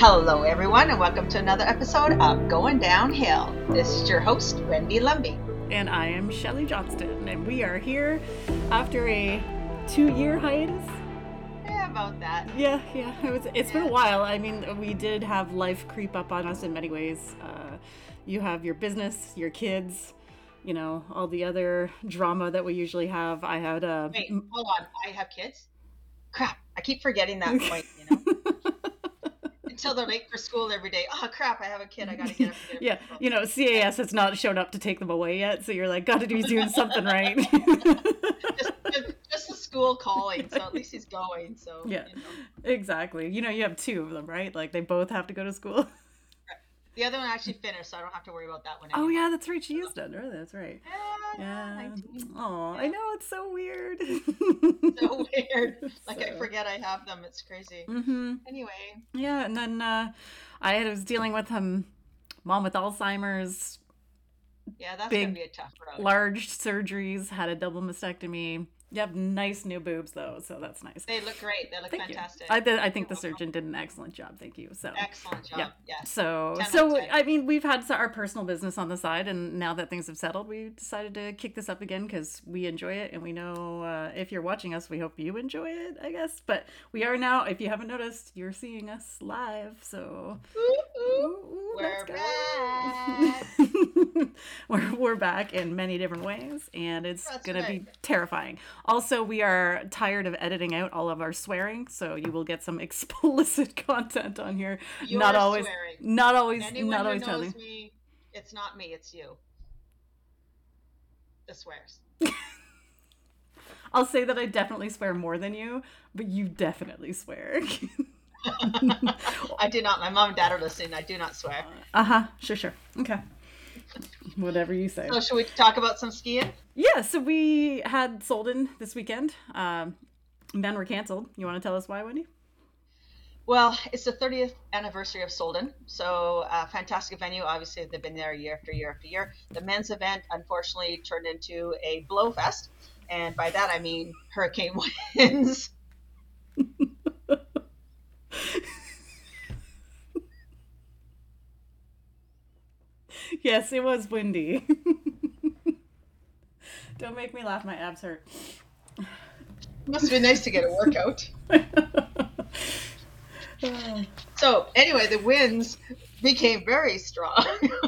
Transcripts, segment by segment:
Hello, everyone, and welcome to another episode of Going Downhill. This is your host, Wendy Lumby. And I am Shelley Johnston, and we are here after a 2-year hiatus. Yeah, about that. Yeah. It's been a while. I mean, we did have life creep up on us in many ways. You have your business, your kids, all the other drama that we usually have. I had a. Wait, hold on. I have kids? Crap, I keep forgetting that point, Until they're late for school every day. Oh, crap, I have a kid. I got to get up and get up. Yeah, CAS has not shown up to take them away yet, so you're like, got to be doing something right. just the school calling, so at least he's going. So yeah, exactly. You have two of them, right? Like they both have to go to school. The other one actually finished, so I don't have to worry about that one anymore. Oh yeah, that's right. She is done. Really, that's right. Yeah. Oh, I know, it's so weird. So weird. Like I forget I have them. It's crazy. Mm-hmm. Anyway. Yeah, and then I was dealing with mom with Alzheimer's. Yeah, that's gonna be a tough road. Large surgeries. Had a double mastectomy. You have nice new boobs though, so that's nice. They look great. They look fantastic. I think the surgeon did an excellent job. Thank you. So excellent job. Yeah. Yes. So I mean, we've had our personal business on the side, and now that things have settled, we decided to kick this up again because we enjoy it, and we know if you're watching us, we hope you enjoy it. I guess, but we are now. If you haven't noticed, you're seeing us live. So we're back. we're back in many different ways, and it's gonna be terrifying. Also, we are tired of editing out all of our swearing, so you will get some explicit content on here. You're not always swearing. Not always telling me it's not me, it's you. The swears. I'll say that I definitely swear more than you, but you definitely swear. I do not. My mom and dad are listening. I do not swear. Sure. Okay. Whatever you say. So should we talk about some skiing? Yeah, so we had Solden this weekend. Then we're canceled. You want to tell us why, Wendy? Well, it's the 30th anniversary of Solden. So fantastic venue. Obviously, they've been there year after year after year. The men's event, unfortunately, turned into a blowfest. And by that, I mean hurricane winds. Yes, it was windy. Don't make me laugh. My abs hurt. Must be nice to get a workout. So anyway, the winds became very strong.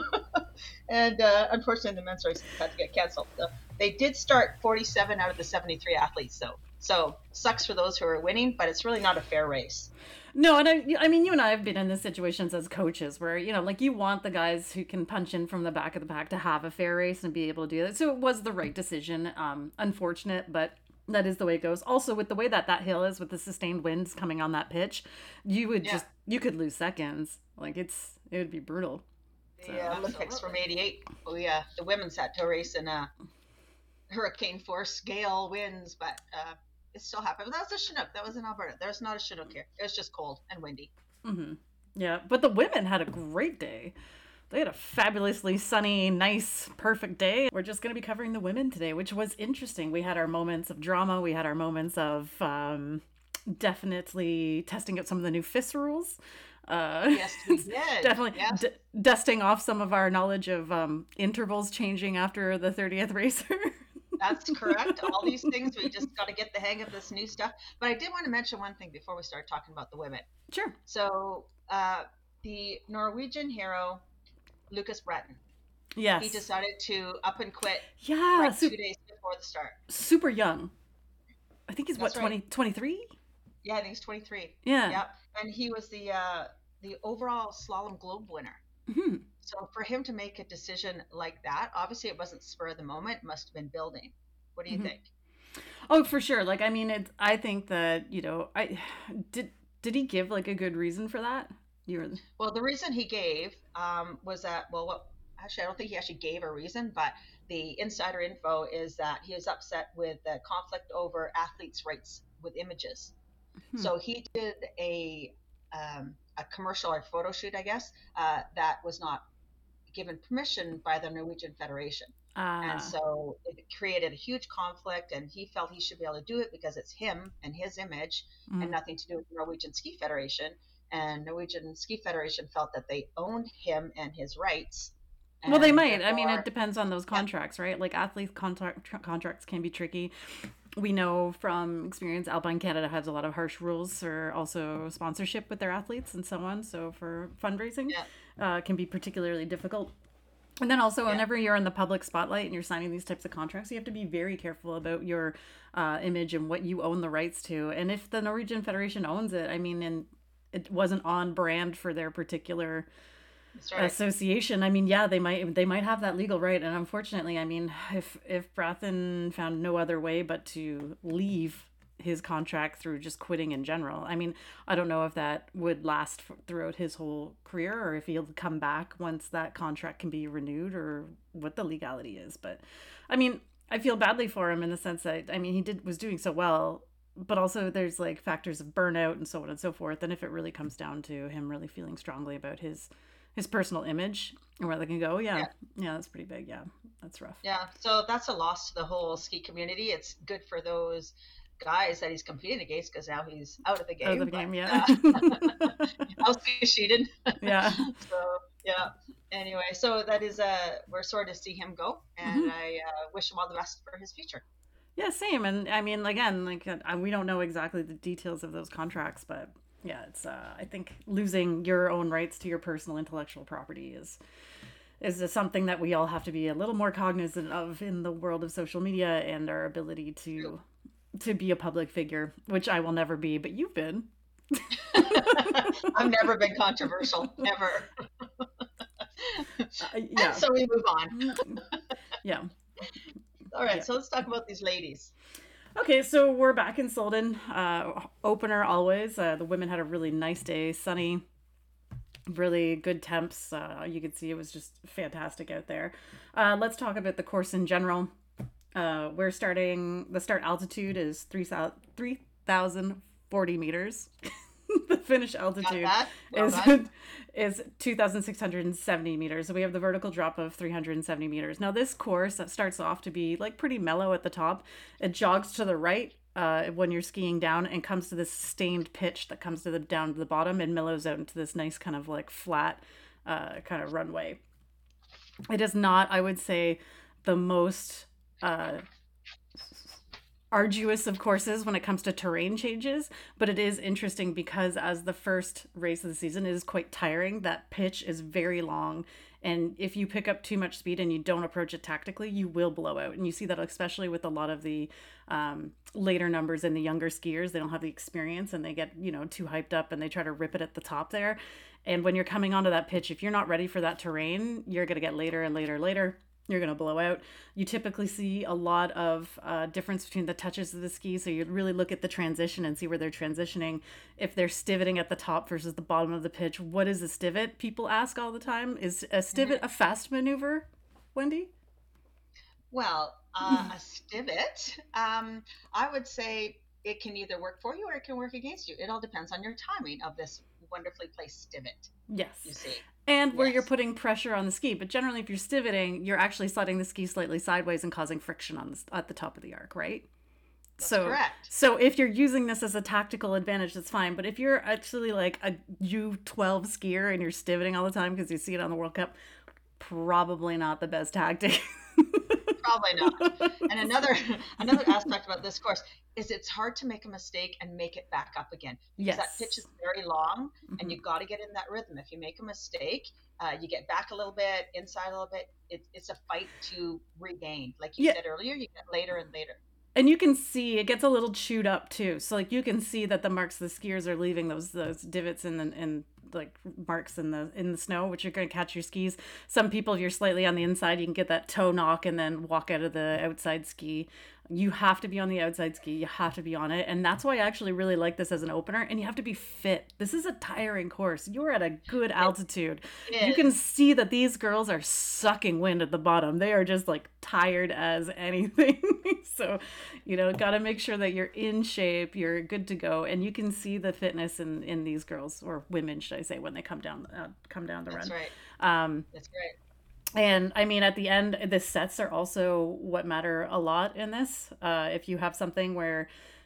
And unfortunately, the men's race had to get canceled. They did start 47 out of the 73 athletes, though. So sucks for those who are winning, but it's really not a fair race. No, and I mean, you and I have been in this situations as coaches where, like you want the guys who can punch in from the back of the pack to have a fair race and be able to do that. So it was the right decision. Unfortunate, but that is the way it goes. Also, with the way that hill is, with the sustained winds coming on that pitch, you would you could lose seconds. Like it would be brutal. So, the Olympics from '88. Oh yeah, the women's had to race in hurricane force gale winds, but it still happened. But that was a Chinook. That was in Alberta. There's not a Chinook here. It was just cold and windy. Mm-hmm. Yeah, but the women had a great day. They had a fabulously sunny, nice, perfect day. We're just going to be covering the women today, which was interesting. We had our moments of drama. We had our moments of definitely testing out some of the new FIS rules. Yes, we did. Definitely dusting off some of our knowledge of intervals changing after the 30th racer. That's correct. All these things, we just got to get the hang of this new stuff. But I did want to mention one thing before we start talking about the women. Sure. So the Norwegian hero, Lucas Breton. Yes. He decided to up and quit 2 days before the start. Super young. I think he's 23? Yeah, I think he's 23. Yeah. Yep. And he was the overall slalom globe winner. Mm-hmm. So for him to make a decision like that, obviously it wasn't spur of the moment, must have been building. What do you think? Oh, for sure. Like, I mean, I think that, did he give like a good reason for that? Well, the reason he gave was that, actually, I don't think he actually gave a reason, but the insider info is that he was upset with the conflict over athletes' rights with images. Mm-hmm. So he did a commercial or photo shoot, I guess, that was not given permission by the Norwegian Federation. And so it created a huge conflict, and he felt he should be able to do it because it's him and his image and nothing to do with the Norwegian Ski Federation. and Norwegian Ski Federation felt that they owned him and his rights, Well, they and might. I mean, it therefore, depends on those yeah, contracts, right? Like contracts can be tricky. We know from experience, Alpine Canada has a lot of harsh rules for also sponsorship with their athletes and so on. So for fundraising, yeah, can be particularly difficult. And then also, yeah, whenever you're in the public spotlight and you're signing these types of contracts, you have to be very careful about your image and what you own the rights to. And if the Norwegian Federation owns it, I mean, and it wasn't on brand for their particular that's right. association, I mean, yeah, they might have that legal right. And unfortunately, I mean, if Brathen found no other way but to leave his contract through just quitting in general, I mean, I don't know if that would last throughout his whole career or if he'll come back once that contract can be renewed or what the legality is. But I mean, I feel badly for him in the sense that, I mean, was doing so well, but also there's like factors of burnout and so on and so forth. And if it really comes down to him really feeling strongly about his personal image and where they can go, yeah, Yeah. yeah, that's pretty big. Yeah, that's rough. Yeah, so that's a loss to the whole ski community. It's good for those guys that he's competing against because now he's out of the Out of the game. But game, yeah. ausgeschieden. Yeah. So yeah. Anyway, so that is we're sorry to see him go, and Hmm. I wish him all the best for his future. Yeah, same. And I mean, again, like we don't know exactly the details of those contracts, but yeah, it's I think losing your own rights to your personal intellectual property is just something that we all have to be a little more cognizant of in the world of social media and our ability True. to be a public figure, which I will never be, but you've been. I've never been controversial, never. And Yeah. so we move on. Yeah. All right, Yeah. so let's talk about these ladies. Okay, so we're back in Solden. Opener always. The women had a really nice day, sunny, really good temps. You could see it was just fantastic out there. Let's talk about the course in general. We're starting, the start altitude is 3,040 meters. The finish Got altitude that? Well is done. is 2,670 meters. So we have the vertical drop of 370 meters. Now this course that starts off to be like pretty mellow at the top. It jogs to the right when you're skiing down and comes to this sustained pitch that comes to the down to the bottom and mellows out into this nice kind of like flat kind of runway. It is not, I would say, the most uh, arduous of courses when it comes to terrain changes, but it is interesting because as the first race of the season, it is quite tiring. That pitch is very long, and if you pick up too much speed and you don't approach it tactically, you will blow out. And you see that especially with a lot of the later numbers and the younger skiers. They don't have the experience and they get too hyped up and they try to rip it at the top there. And when you're coming onto that pitch, if you're not ready for that terrain, you're going to get later and later and later. You're going to blow out. You typically see a lot of difference between the touches of the ski. So you really look at the transition and see where they're transitioning. If they're stiveting at the top versus the bottom of the pitch, what is a stivet? People ask all the time. Is a stivet Mhm. a fast maneuver, Wendy? Well, a stivet, I would say it can either work for you or it can work against you. It all depends on your timing of this wonderfully placed stivet, Yes. you see. And where you're Yes, putting pressure on the ski. But generally, if you're stiveting, you're actually sliding the ski slightly sideways and causing friction on at the top of the arc, right? that's So correct. so if you're using this as a tactical advantage, that's fine. But if you're actually like a U12 skier and you're stiveting all the time because you see it on the World Cup, probably not the best tactic. Probably not. And another another aspect about this course is it's hard to make a mistake and make it back up again because that pitch Yes. is very long and Hmm. you've got to get in that rhythm. If you make a mistake, you get back a little bit, inside a little bit. It's a fight to regain. Like you Yeah, said earlier, you get later and later. and you can see it gets a little chewed up too. So like you can see that the marks the skiers are leaving those divots in like marks in the snow, which you're going to catch your skis. Some people, if you're slightly on the inside, you can get that toe knock and then walk out of the outside ski. You have to be on the outside ski. You have to be on it, and that's why I actually really like this as an opener. And you have to be fit. This is a tiring course. You're at a good It altitude. You can is. see that these girls are sucking wind at the bottom. They are just like tired as anything. So got to make sure that you're in shape, you're good to go, and you can see the fitness in these girls or women, should I say, when they come down the That's run. right. Um, That's right. and I mean, at the end, the sets are also what matter a lot in this. If you have something where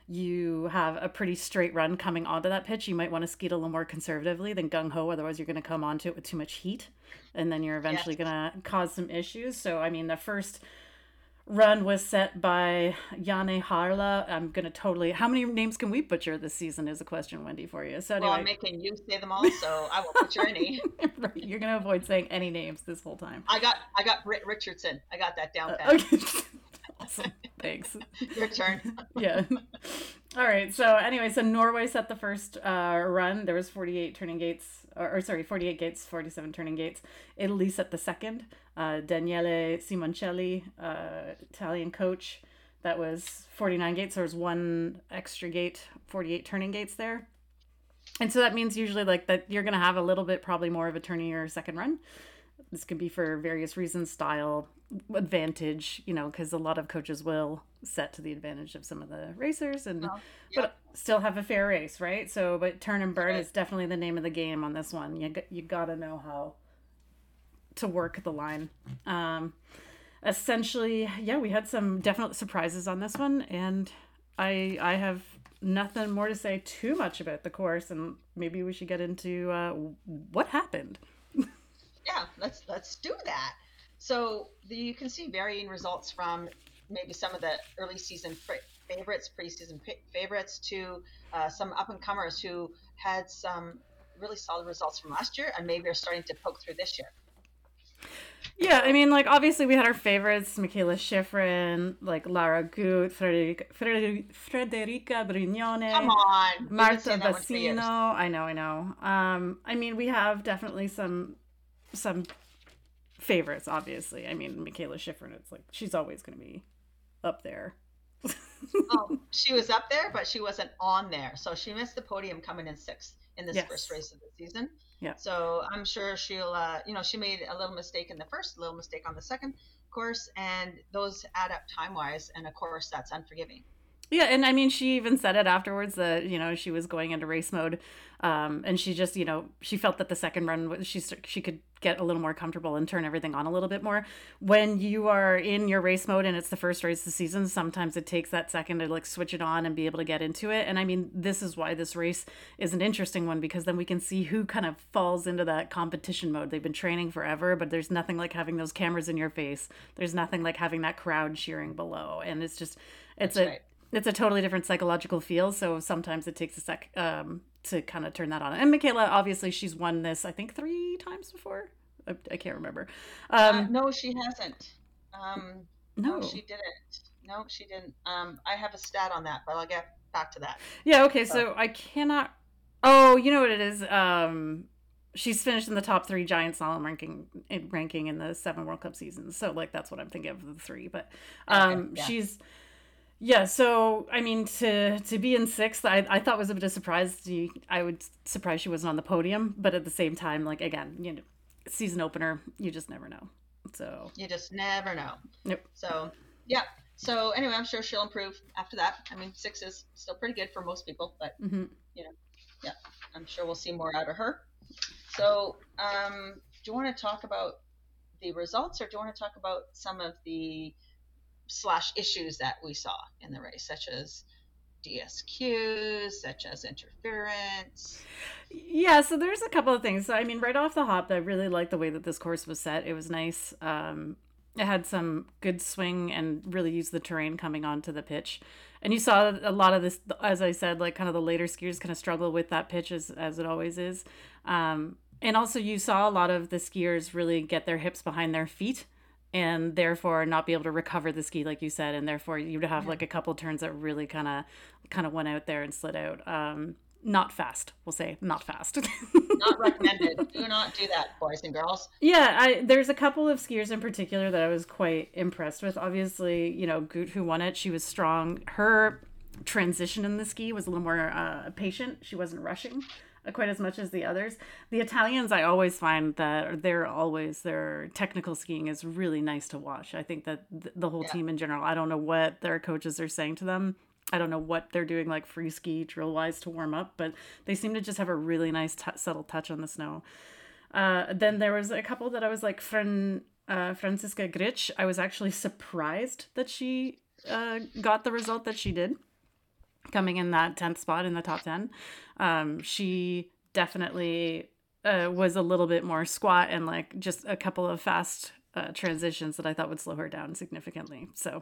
you have a pretty straight run coming onto that pitch, you might want to ski it a little more conservatively than gung ho. Otherwise, you're going to come onto it with too much heat, and then you're eventually Yes. going to cause some issues. So, I mean, the first run was set by Janne Harla. I'm going to totally. How many names can we butcher this season is a question, Wendy, for you. So, Well, I'm anyway, making you say them all, so I won't butcher any. right, you're going to avoid saying any names this whole time. I got Britt Richardson. I got that down pat. Okay. Awesome. Thanks. Your turn. Yeah. All right. So anyway, so Norway set the first run. There was 48 turning gates, or sorry, 48 gates, 47 turning gates. Italy set the second. Daniele Simoncelli, Italian coach, that was 49 gates. There was one extra gate, 48 turning gates there. And so that means usually like that you're going to have a little bit probably more of a turnier second run. This could be for various reasons, style, advantage, because a lot of coaches will set to the advantage of some of the racers and Well, yeah, but still have a fair race, right? So, but turn and burn right. is definitely the name of the game on this one. You got to know how to work the line. Essentially, yeah, we had some definite surprises on this one, and I have nothing more to say too much about the course, and maybe we should get into what happened. Yeah, let's do that. So you can see varying results from maybe some of the early season favorites, preseason favorites, to some up and comers who had some really solid results from last year and maybe are starting to poke through this year. Yeah, I mean, like, obviously we had our favorites, Michaela Schifrin, like Lara Gut, Frederica Come Brignone, on, we've been Marta saying that one for Bassino. years. I know. I mean, we have definitely some favorites, obviously. I mean, Michaela Schifrin, it's like, she's always going to be up there. Oh, she was up there, but she wasn't on there. So she missed the podium coming in sixth in this first Yes. race of the season. Yeah. So I'm sure she'll, she made a little mistake in the first, a little mistake on the second course, and those add up time wise. And of course, that's unforgiving. Yeah, and I mean, she even said it afterwards that she was going into race mode, and she just she felt that the second run she could get a little more comfortable and turn everything on a little bit more. When you are in your race mode and it's the first race of the season, sometimes it takes that second to like switch it on and be able to get into it. And I mean, this is why this race is an interesting one, because then we can see who kind of falls into that competition mode. They've been training forever, but there's nothing like having those cameras in your face. There's nothing like having that crowd cheering below, and it's just it's That's a right. it's a totally different psychological feel. So sometimes it takes a sec to kind of turn that on. And Michaela, obviously, she's won this, I think, 3 times before. I can't remember. No, she hasn't. No, No. she didn't. No, she didn't. I have a stat on that, but I'll get back to that. Yeah. Okay. So, So I cannot. Oh, you know what it is. She's finished in the top 3 giant slalom ranking in the 7 World Cup seasons. So like that's what I'm thinking of the 3. But okay, yeah, she's yeah. So I mean, to be in 6th, I thought was a bit of surprise. I would surprise she wasn't on the podium, but at the same time, like again, season opener, you just never know. So you just never know. nope. So, yeah. So anyway, I'm sure she'll improve after that. I mean, 6 is still pretty good for most people, but Hmm. you know, yeah, I'm sure we'll see more out of her. So, do you want to talk about the results, or do you want to talk about some of the slash issues that we saw in the race, such as DSQs, such as interference? Yeah, so there's a couple of things. So I mean, right off the hop, I really liked the way that this course was set. It was nice. It had some good swing and really used the terrain coming onto the pitch. And you saw a lot of this, as I said, like kind of the later skiers kind of struggle with that pitch as it always is. And also you saw a lot of the skiers really get their hips behind their feet and therefore not be able to recover the ski, like you said. And therefore you'd have Yeah. like a couple turns that really kind of went out there and slid out. Not fast, we'll say, not fast. Not recommended. Do not do that, boys and girls. Yeah, there's a couple of skiers in particular that I was quite impressed with. Obviously, Gut, who won it, she was strong. Her transition in the ski was a little more patient. She wasn't rushing quite as much as the others. The Italians, I always find that their technical skiing is really nice to watch. I think that the whole Yeah, team in general, I don't know what their coaches are saying to them. I don't know what they're doing like free ski drill wise to warm up, but they seem to just have a really nice subtle touch on the snow. Then there was a couple that I was like, Franziska Grich. I was actually surprised that she got the result that she did. coming in that 10th spot in the top 10. She definitely was a little bit more squat and like just a couple of fast transitions that I thought would slow her down significantly. So,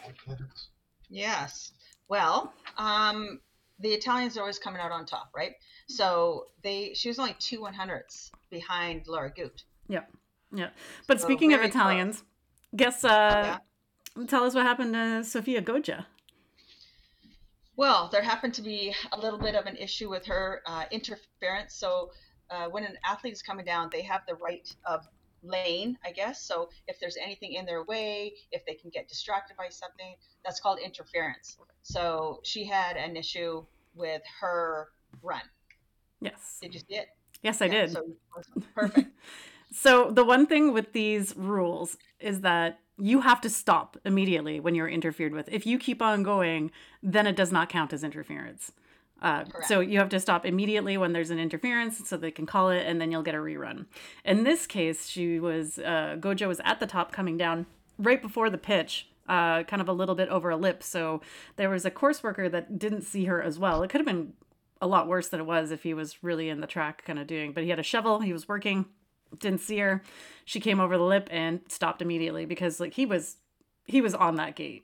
Yes. Well, the Italians are always coming out on top, right? So she was only 2/100ths behind Laura Gut. yeah. Yeah. But So speaking of very close. Italians, guess, Yeah. tell us what happened to Sofia Goggia. Well, there happened to be a little bit of an issue with her interference. So when an athlete is coming down, they have the right of lane, I guess. So if there's anything in their way, if they can get distracted by something, that's called interference. So she had an issue with her run. Yes. Did you see it? Yes, I Yeah. did. So perfect. So the one thing with these rules is that you have to stop immediately when you're interfered with. If you keep on going, then it does not count as interference. Correct. So you have to stop immediately when there's an interference so they can call it, and then you'll get a rerun. In this case, Goggia was at the top coming down right before the pitch, kind of a little bit over a lip. So there was a course worker that didn't see her as well. It could have been a lot worse than it was if he was really in the track kind of doing, but he had a shovel, he was working, didn't see her. She came over the lip and stopped immediately because like he was on that gate.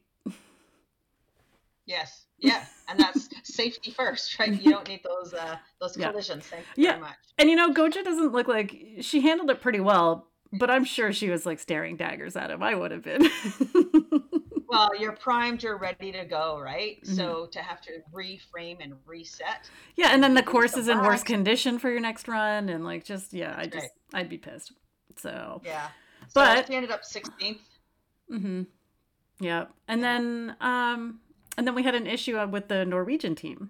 Yes. Yeah. And that's safety first, right? You don't need those collisions. Thank you very much. And Goggia doesn't look like she handled it pretty well, but I'm sure she was like staring daggers at him. I would have been. Well, you're primed, you're ready to go, right? Mm-hmm. So to have to reframe and reset. Yeah, and then the course is in worse condition for your next run, and like I'd be pissed. So yeah, but she ended up 16th. Mm-hmm. Yeah, and then we had an issue with the Norwegian team.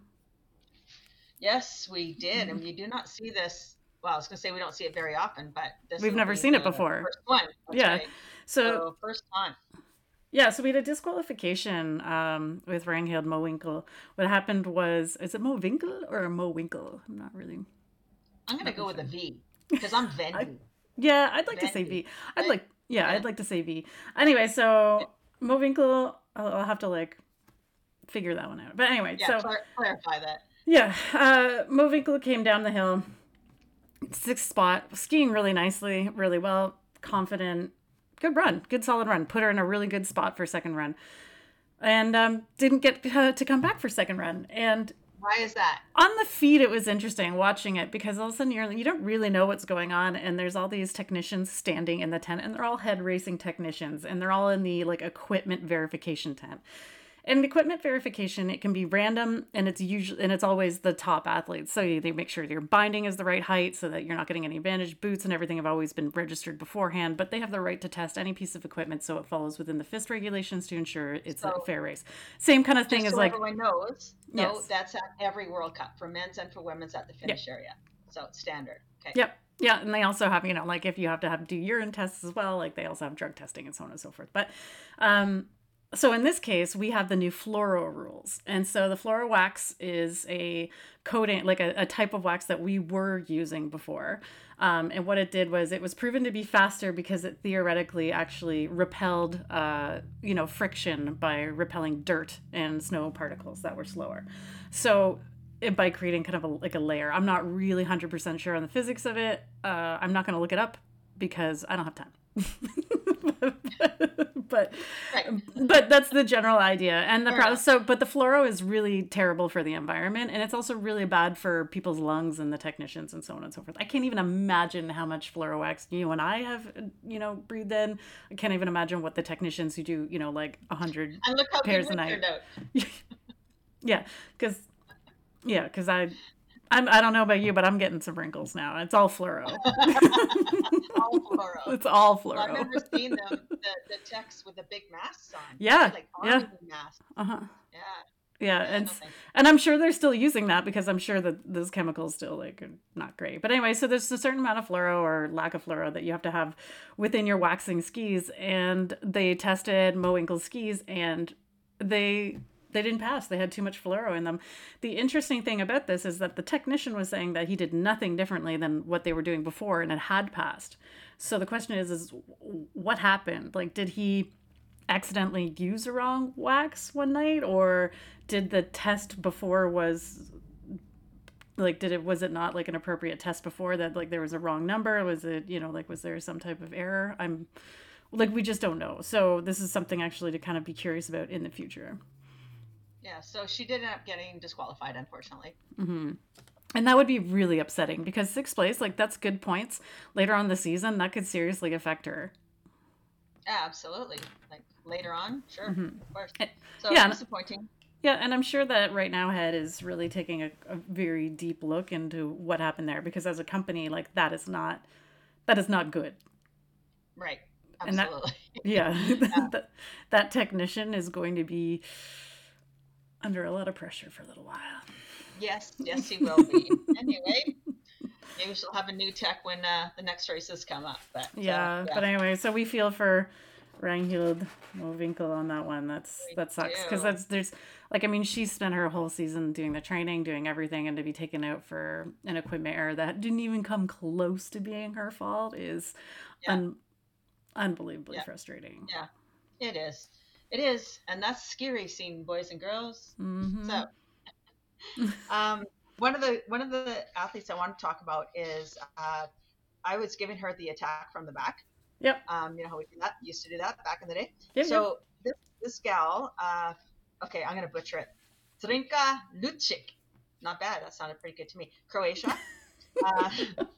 Yes, we did, and we do not see this. Well, I was going to say we don't see it very often, but we've never seen it before. First one. Yeah, right. So first time. Yeah, so we had a disqualification with Ragnhild Mowinckel. What happened was, is it Mowinckel or Mowinckel? I'm not really. I'm going to go with a V because I'm Vendy. I'd like to say V. I'd like to say V. Anyway, so Mowinckel, I'll have to like figure that one out. But anyway, so clarify that. Yeah, Mowinckel came down the hill, 6th spot, skiing really nicely, really well, confident. Good run, good solid run. Put her in a really good spot for second run, and didn't get to come back for second run. And why is that? On the feed, it was interesting watching it because all of a sudden you don't really know what's going on, and there's all these technicians standing in the tent, and they're all head racing technicians, and they're all in the like equipment verification tent. And equipment verification, it can be random, and it's always the top athletes. So they make sure your binding is the right height so that you're not getting any advantage. Boots and everything have always been registered beforehand, but they have the right to test any piece of equipment so it follows within the FIST regulations to ensure it's a fair race. Same kind of thing as like everyone knows. No, that's at every World Cup for men's and for women's at the finish area. So it's standard. Okay. Yep. Yeah, and they also have, like if you have to do urine tests as well, like they also have drug testing and so on and so forth. But so in this case, we have the new fluoro rules. And so the fluoro wax is a coating, like a type of wax that we were using before. And what it did was it was proven to be faster because it theoretically actually repelled, friction by repelling dirt and snow particles that were slower. So by creating kind of a layer. I'm not really 100% sure on the physics of it. I'm not going to look it up because I don't have time. but that's the general idea. And the but the fluoro is really terrible for the environment, and it's also really bad for people's lungs and the technicians and so on and so forth. I can't even imagine how much fluoro wax you and I have breathed in. I can't even imagine what the technicians who do like 100 pairs a night. Yeah, because I don't know about you, but I'm getting some wrinkles now. It's all fluoro. All fluoro. It's all fluoro. Well, I've never seen the techs with the big masks on. Yeah. Like army masks. Uh-huh. Yeah. Yeah, and I'm sure they're still using that because I'm sure that those chemicals still are not great. But anyway, so there's a certain amount of fluoro or lack of fluoro that you have to have within your waxing skis, and they tested Mowinckel's skis, and they didn't pass. They had too much fluoro in them. The interesting thing about this is that the technician was saying that he did nothing differently than what they were doing before, and it had passed. So the question is what happened? Like, did he accidentally use a wrong wax one night, or did the test before was like, was it not like an appropriate test before that, like there was a wrong number? Was it, like, was there some type of error? I'm like, we just don't know. So this is something actually to kind of be curious about in the future. Yeah, so she did end up getting disqualified, unfortunately. And that would be really upsetting because sixth place, like, that's good points. Later on in the season, that could seriously affect her. Yeah, absolutely. Like later on, sure, of course. So Yeah, disappointing. yeah, and I'm sure that right now Head is really taking a very deep look into what happened there, because as a company, like, that is not good. Right. And that, Absolutely. yeah, Yeah. that technician is going to be under a lot of pressure for a little while. Yes, yes, he will be. Anyway, maybe she'll have a new tech when the next races come up. But Yeah, but anyway, so we feel for Ranghild Mowinckel on that one. That sucks because do. there's like, I mean, she spent her whole season doing the training, doing everything, and to be taken out for an equipment error that didn't even come close to being her fault is Yeah, unbelievably yeah, frustrating. yeah. It is. It is, and that's scary scene, boys and girls. Mm-hmm. So, um, one of the athletes I want to talk about is I was giving her the attack from the back. Yep. You know how we do that? Used to do that back in the day. Yep. Yep. So this gal, okay, I'm gonna butcher it. Zrinka Lucic. Not bad. That sounded pretty good to me. Croatia. Uh,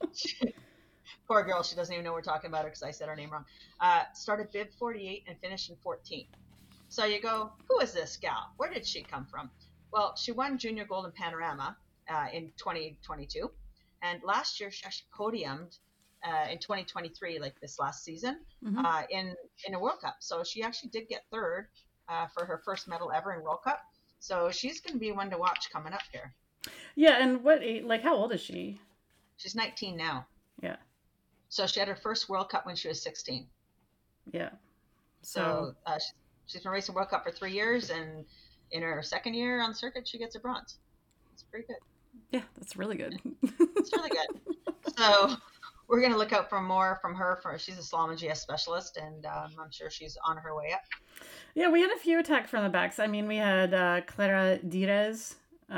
poor girl. She doesn't even know we're talking about her because I said her name wrong. Started bib 48 and finished in 14th. So you go, who is this gal? Where did she come from? Well, she won Junior Golden Panorama in 2022. And last year, she actually podiumed in 2023, like this last season, Mm-hmm. in a World Cup. So she actually did get third for her first medal ever in World Cup. So she's going to be one to watch coming up here. Yeah, and like, how old is she? She's 19 now. Yeah. So she had her first World Cup when she was 16. Yeah. So she's been racing World Cup for 3 years, and in her second year on circuit, she gets a bronze. It's pretty good. Yeah, that's really good. It's really good. So we're going to look out for more from her. She's a slalom and GS specialist, and I'm sure she's on her way up. Yeah, we had a few attacks from the backs. I mean, we had Clara Dires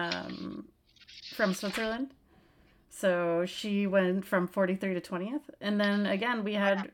from Switzerland. So she went from 43 to 20th. And then again, we had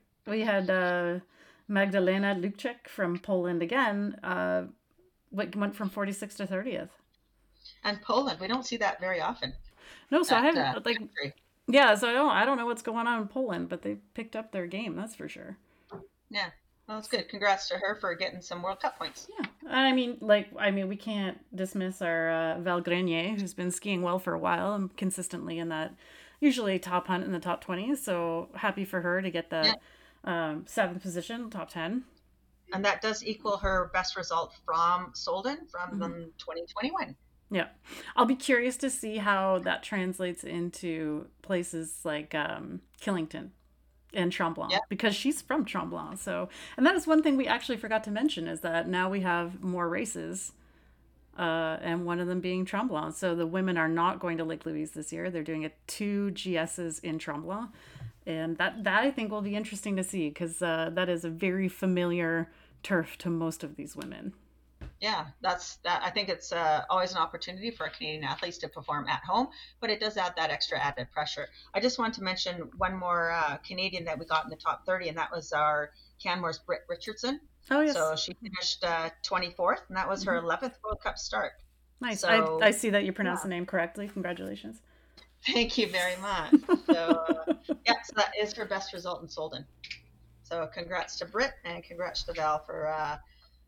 Magdalena Lubczek from Poland again, went from 46 to 30th. And Poland, we don't see that very often. No, so I haven't, like, country. Yeah, so I don't know what's going on in Poland, but they picked up their game, that's for sure. Yeah. Well, it's good. Congrats to her for getting some World Cup points. Yeah. I mean, we can't dismiss our Val Grenier, who's been skiing well for a while and consistently in that usually top hunt in the top 20. So happy for her to get the 7th position, top 10. And that does equal her best result from Solden from 2021. Yeah. I'll be curious to see how that translates into places like Killington and Tremblant, because she's from Tremblant. So, and that is one thing we actually forgot to mention, is that now we have more races, and one of them being Tremblant. So the women are not going to Lake Louise this year. They're doing 2 GSs in Tremblant. And that I think will be interesting to see, because that is a very familiar turf to most of these women. Yeah, I think it's always an opportunity for Canadian athletes to perform at home, but it does add that extra added pressure. I just want to mention one more Canadian that we got in the top 30, and that was our Canmore's Britt Richardson. Oh, yes. So she finished 24th, and that was her 11th World Cup start. Nice. So, I see that you pronounced the name correctly. Congratulations. Thank you very much. So, so that is her best result in Solden. So congrats to Britt, and congrats to Val for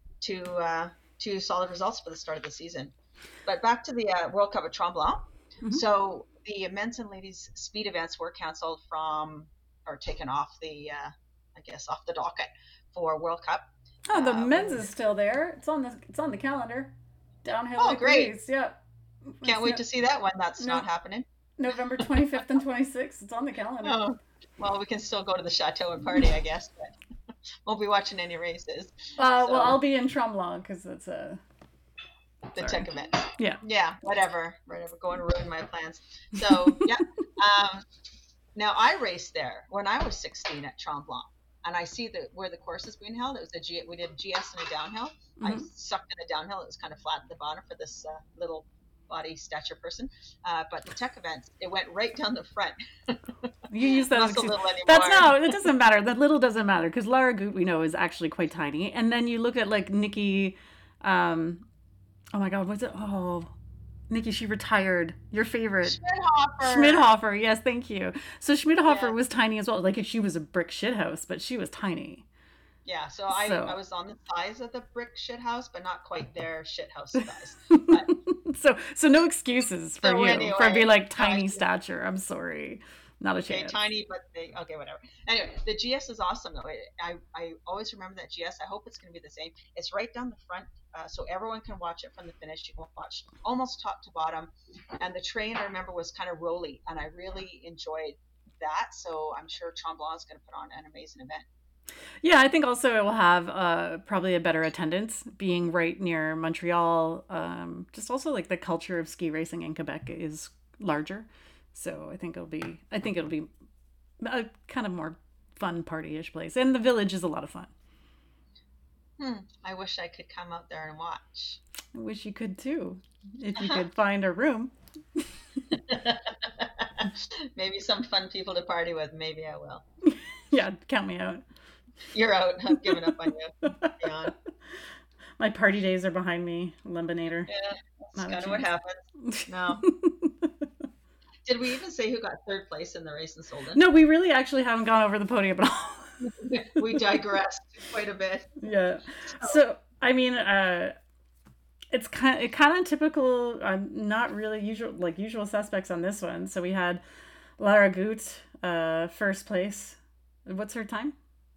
two solid results for the start of the season. But back to the World Cup at Tremblant. So the men's and ladies speed events were canceled or taken off the docket for World Cup. Oh, the men's is still there. It's on the calendar. Downhill. Oh, great! Yeah. Can't wait to see that one. That's not happening. November 25th and 26th. It's on the calendar. Oh, well, we can still go to the chateau and party, I guess, but won't be watching any races. Well, I'll be in Tremblant because it's the tech event. Yeah. Yeah, whatever. Going to ruin my plans. So, yeah. Now, I raced there when I was 16 at Tremblant. and I see where the course is being held. It was we did GS and a downhill. I Hmm. sucked in a downhill. It was kind of flat at the bottom for this little body stature person. But the tech events, it went right down the front. You use that as an Muscle excuse. little That's anymore. no, it doesn't matter. That little doesn't matter because Lara Goot we know is actually quite tiny. And then you look at like Nikki, um, oh my God, what's it? Oh, Nikki, she retired. Your favorite. Schmidhofer. Schmidhofer, yes, thank you. So Schmidhofer Yeah. was tiny as well. Like she was a brick shithouse, but she was tiny. Yeah, so I So, was on the size of the brick shit house, but not quite their shit house size. But so no excuses for so you for being anyway, like no, tiny stature. I'm sorry, not a okay, chance. tiny, but they okay, whatever. Anyway, the GS is awesome though. I always remember that GS. I hope it's going to be the same. It's right down the front, so everyone can watch it from the finish. You can watch almost top to bottom, and the train I remember was kind of rolly, and I really enjoyed that. So I'm sure Tremblant is going to put on an amazing event. Yeah, I think also it will have probably a better attendance being right near Montreal. Just also like the culture of ski racing in Quebec is larger, so I think it'll be a kind of more fun party-ish place, and the village is a lot of fun. I wish I could come out there and watch. I wish you could too, if you could find a room. Maybe some fun people to party with. Maybe I will. Yeah, count me out. You're out. I've given up on you. Beyond. My party days are behind me. Lumbinator, Yeah, that's not a kind of what chance. happens. No. Did we even say who got third place in the race in Solden? No, we really actually haven't gone over the podium at all. We digressed quite a bit. Yeah. So, So I mean, it's kind of typical. Not really usual suspects on this one. So we had Lara Gut, first place. What's her time?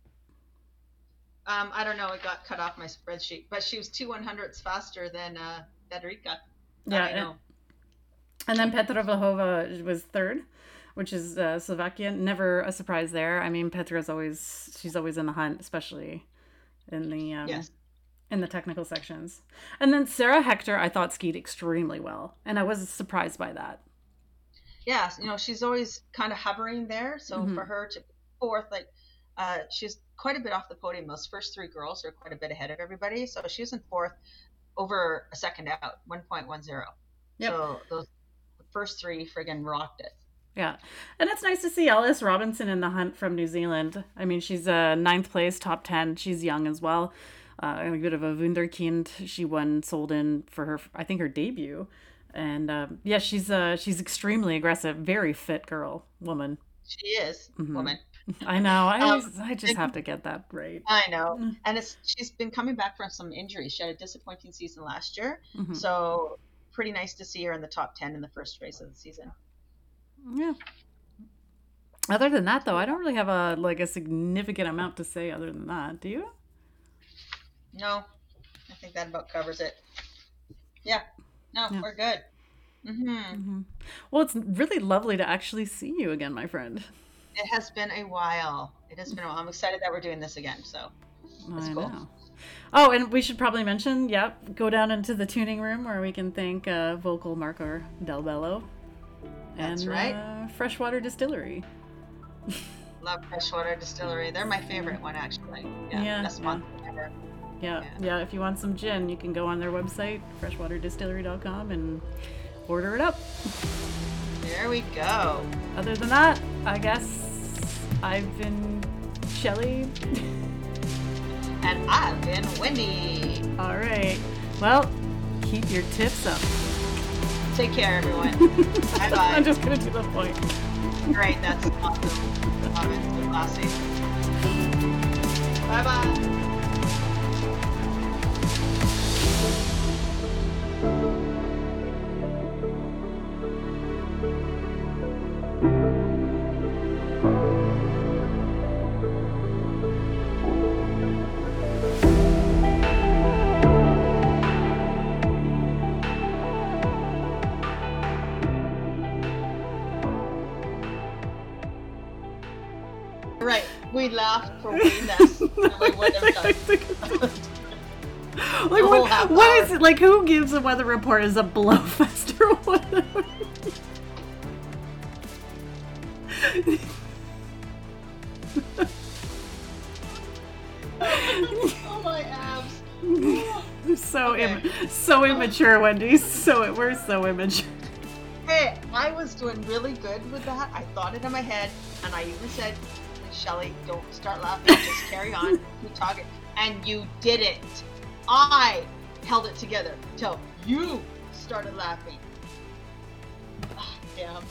I don't know. It got cut off my spreadsheet, but she was 2/100ths faster than Federica. That Yeah, I know. and then Petra Vlhova was third, which is Slovakian. Never a surprise there. I mean, she's always in the hunt, especially in Yes. the technical sections. And then Sarah Hector, I thought skied extremely well, and I was surprised by that. Yeah. She's always kind of hovering there. So Hmm. for her to be fourth, like, she's quite a bit off the podium. Those first three girls are quite a bit ahead of everybody. So she was in fourth over a second out, 1.10. Yep. So those first three friggin' rocked it. Yeah, and it's nice to see Alice Robinson in the hunt from New Zealand. I mean, she's ninth place, top 10. She's young as well. A bit of a wunderkind. She won Solden for her, I think, her debut. And yeah, she's extremely aggressive, very fit woman. She is, Hmm. woman. I know. Um, I just have to get that right. I know. And she's been coming back from some injuries. She had a disappointing season last year. Hmm. So pretty nice to see her in the top 10 in the first race of the season. Yeah. Other than that, though, I don't really have a significant amount to say. Other than that, do you? No, I think that about covers it. Yeah. No, Yeah. we're good. Hmm. Hmm. Well, it's really lovely to actually see you again, my friend. It has been a while. It has been a while. I'm excited that we're doing this again. So it's I cool. know. Oh, and we should probably mention, yep, go down into the tuning room where we can thank Vocal Marco Del Bello That's and right. Freshwater Distillery. Love Freshwater Distillery. They're my favorite one, actually. Yeah, Yeah, best yeah, sponsor ever. yeah, Yeah. yeah. If you want some gin, you can go on their website, freshwaterdistillery.com, and order it up. There we go. Other than that, I guess I've been Shelly. And I've been Wendy. All right. Well, keep your tips up. Take care, everyone. Bye I'm bye. just gonna do the point. Great, that's awesome. Love it. So classy. Bye bye. Right. We laughed for way less than we would have done. Like The whole half what hour. is it like? Who gives a weather report as a blowfest or whatever? So Okay. so immature, Wendy. So we're so immature. Hey, I was doing really good with that. I thought it in my head, and I even said, Shelly, don't start laughing, just carry on, keep talking. And you didn't. I held it together till you started laughing. Ah, damn.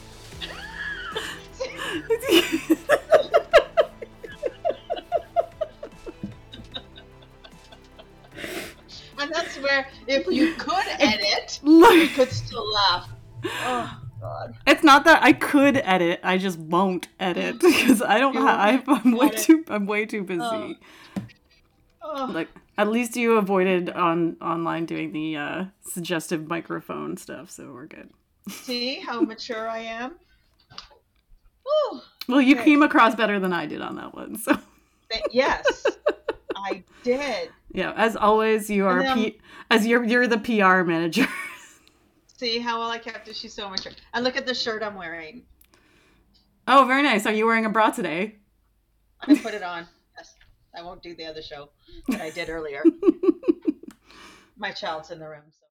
And that's where, if you could edit, you could still laugh. Oh, God. It's not that I could edit, I just won't edit because I don't You won't have. edit. I'm way too Oh, busy. oh. Like at least you avoided online doing the suggestive microphone stuff, so we're good. See how mature I am? Whew. Well, you Okay. came across better than I did on that one, so Yes, I did. yeah. As always, you And are then as you're the PR manager. see how well I kept it. She's so mature. And look at the shirt I'm wearing. Oh, very nice. Are you wearing a bra today? I put it on. Yes, I won't do the other show that I did earlier. My child's in the room. So.